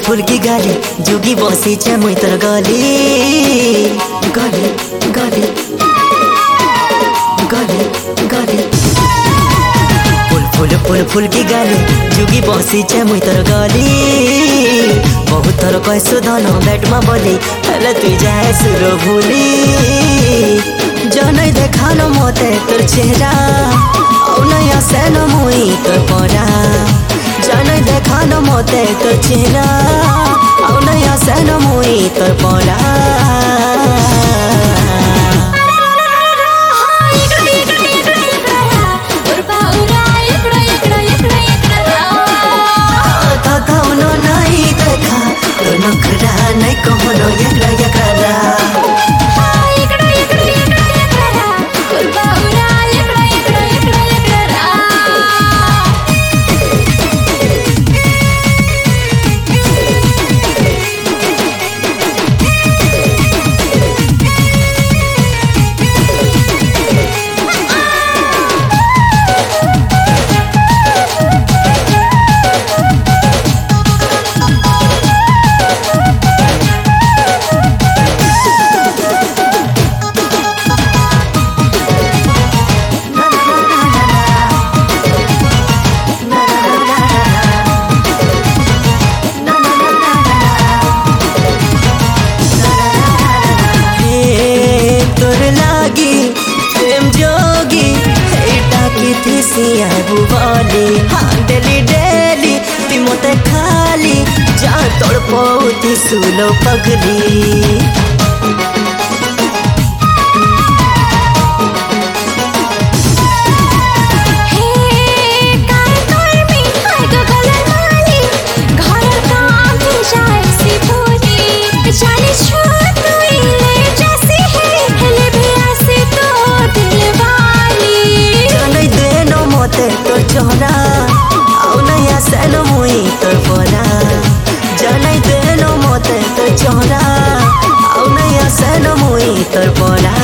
फुलकी गाली जोगी बसिछे मुई तोर गली गली गली गली गली फुलकी गाली जोगी बसिछे मुई तोर गली बहुत थर कैसो धन बेटमा बोली हेले तुई जाए सुर भूली जनै देखान मते तोर चेहरा औ नया सेन मुई तोर परा जनै देखान मते तोर चेहरा औ नया सेन मुई तोर परा डेली डेली ती मते खाली जा तोड़ पौती सुलो पगली जोना औ नया सेन मुई तोर परा जनै देनो मते तो जोना औ नया सेन मुई तोर परा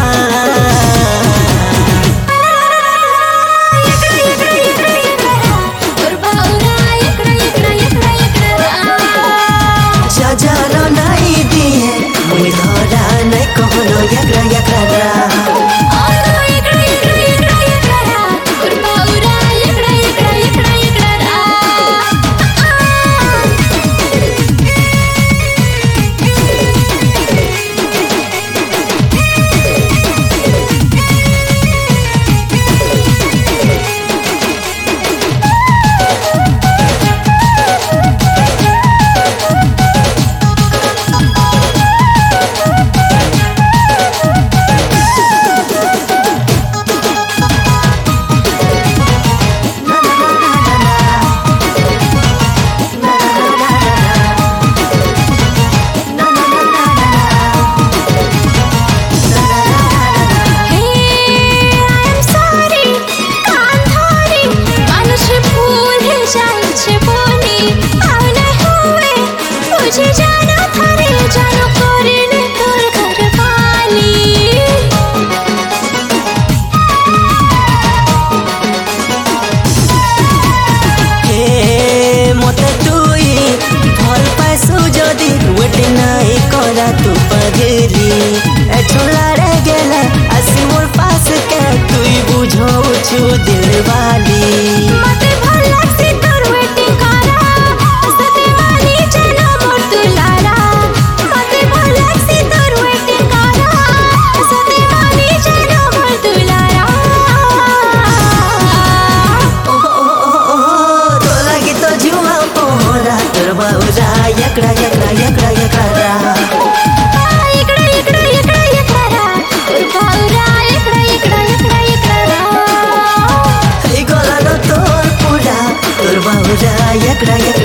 जानो नहीं दिए मुई धरा नहीं कहलो एकरा एकरा तू पगली छोड़ा रे गेले आसी मोर पास के तुई बुझो छु दिल वाली मते भला से तोर वेटिंग करा सते वाली चलो मोर दुलारा मते भला से तोर वेटिंग करा सते वाली चलो मोर दुलारा तो लगी तो जुआ पोरा तोर बाउरा एकरा एकरा एकरा एकरा एकरा